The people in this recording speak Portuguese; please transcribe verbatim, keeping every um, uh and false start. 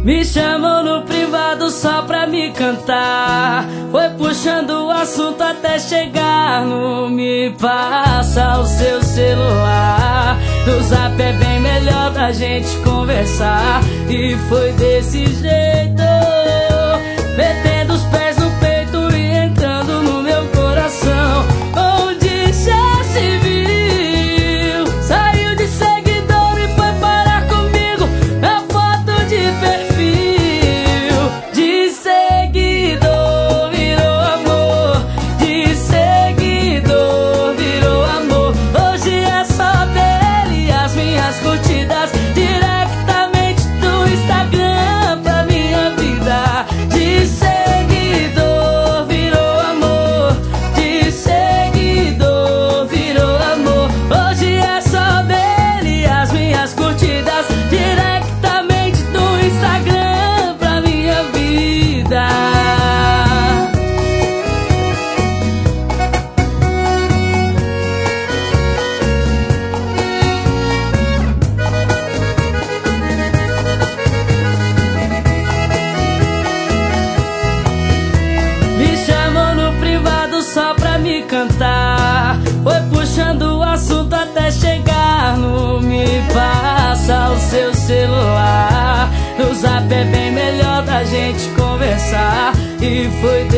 Me chamou no privado só pra me cantar. Foi puxando o assunto até chegar no me passa o seu celular. No zap é bem melhor da gente conversar. E foi desse jeito, metendo os pés no peito e entrando no meu coração, onde já se viu. Saiu de seguidor e foi parar comigo na foto de perfil. De seguidor virou amor, de seguidor virou amor. Hoje é só dele as minhas curtidas diretamente do Instagram pra minha vida. De seguidor virou amor, de seguidor virou amor. Hoje é só dele as minhas curtidas diretamente do Instagram pra minha vida. Me chamou no privado só pra me cantar. Foi puxando o assunto até chegar no me passa o seu celular. No zap é bem melhor da gente conversar. E foi